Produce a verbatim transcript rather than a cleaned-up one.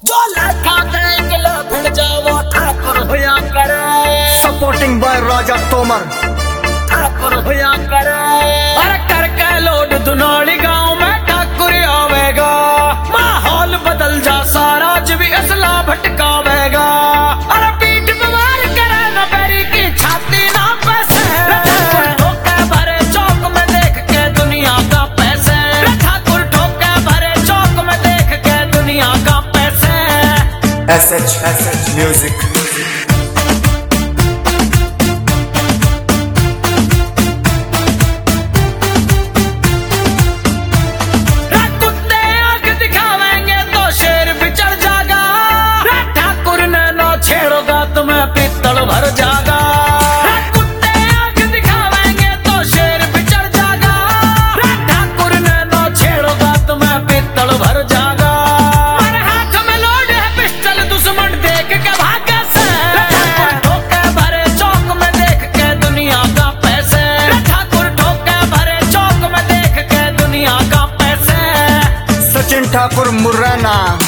Supporting by Raja Tomar Thakur होया करे। अरे करके लोड दुनाली गांव में ठाकुर आवेगा, माहौल बदल जा सारा भी असला भटकावेगा। अरे पीठ बीमार करे न बैरी की छाती ना पैसे, ठोके भरे चौक में देख के दुनिया का पैसे। ठाकुर ठोके भरे चौक में देख के दुनिया का पैसे। S H S H music. तुम्हें पित्तल भर जागा, कुत्ते आंख दिखावेंगे तो शेर बिचड़ जागा। ठाकुर ने नो छेड़ोगा तुम्हें पित्तल भर जागा। मेरे हाथ में लोड है पिस्टल, दुश्मन देख के भागे से। ठाकुर ठोके भरे चौक में देख के दुनिया का पैसे। ठाकुर ठोके भरे चौक में देख के दुनिया का पैसे। सचिन ठाकुर मुरैना।